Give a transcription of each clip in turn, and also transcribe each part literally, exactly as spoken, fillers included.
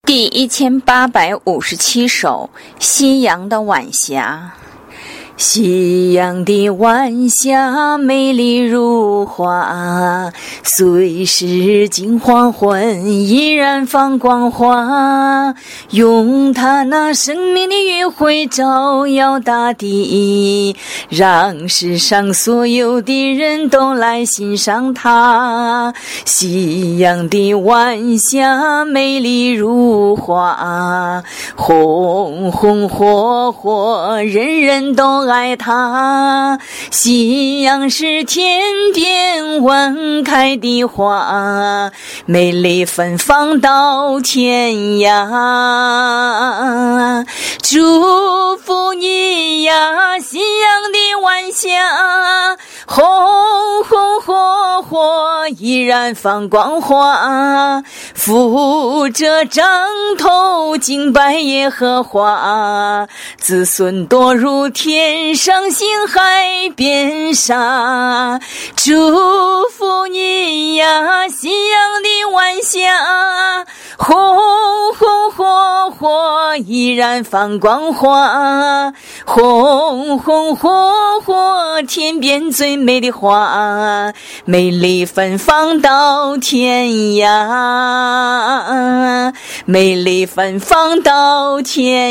第一千八百五十七首，夕阳的晚霞。夕阳的晚霞，美丽如画，虽是近黄昏，依然放光华。用它那生命的余晖照耀大地，让世上所有的人都来欣赏它。夕阳的晚霞，美丽如画，红红火火，人人都爱它。夕阳是天边晚开的花，美丽芬芳到天涯。祝福你呀，夕阳的晚霞，红红火火，依然放光华。扶着杖头，敬拜耶和华，子孙多如天上星海边沙。祝福你呀，夕阳的晚霞，红红火火，依然放光华。红红火火，天边最美的花，美丽芬芳到天涯，美丽芬芳到天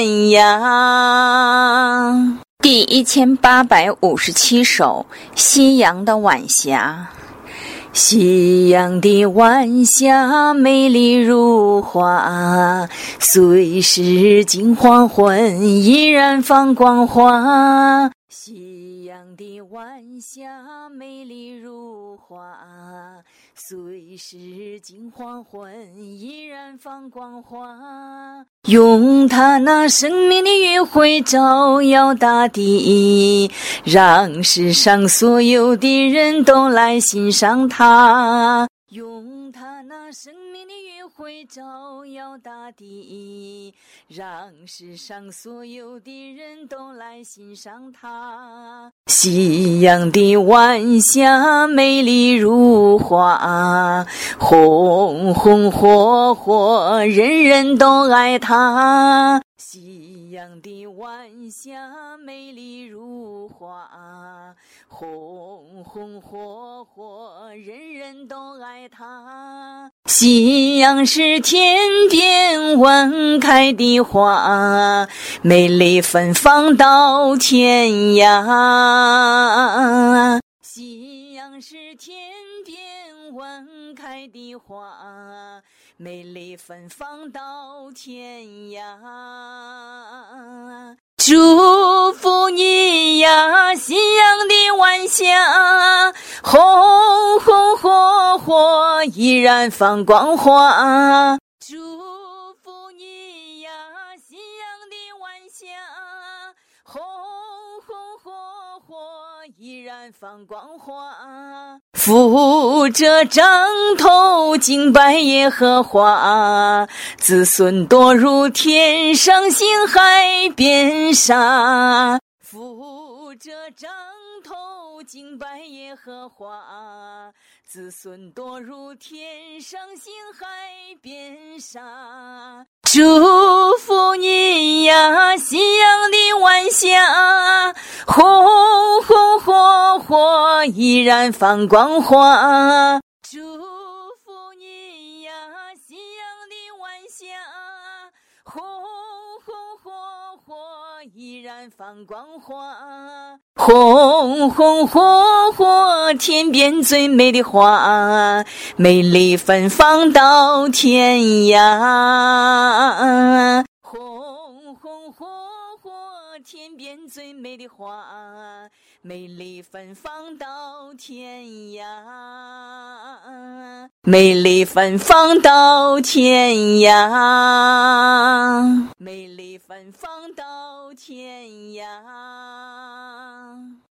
涯。第一千八百五十七首，夕阳的晚霞。夕阳的晚霞，美丽如画，虽是近黄昏，依然放光华。夕阳的晚霞，美丽如画，虽是近黄昏，依然放光华。用它那生命的余晖照耀大地，让世上所有的人都来欣赏它。用它那生命的余晖照耀大地，让世上所有的人都来欣赏它。夕阳的晚霞，美丽如画，红红火火，人人都爱它。夕阳的晚霞，美丽如画，红红火火，人人都爱它。夕阳是天边晚开的花，美丽芬芳到天涯。夕阳是天边晚开的花，美丽芬芳到天涯。祝福你呀，夕阳的晚霞，红红火火，依然放光华。祝福你呀，夕阳的晚霞，红红火火，依然放光华。扶着杖头，敬拜耶和华，子孙多如天上星海边沙。扶着杖头，敬拜耶和华，子孙多如天上星海边沙。祝福你呀，夕阳的晚霞，红红火火，依然放光华。祝福你呀，夕阳的晚霞，红红火火，依然放光华。红红火火，天边最美的花，美丽芬芳到天涯。红红火火，天边最美的花，美丽芬芳到天涯，美丽芬芳到天涯，美丽芬芳到天涯。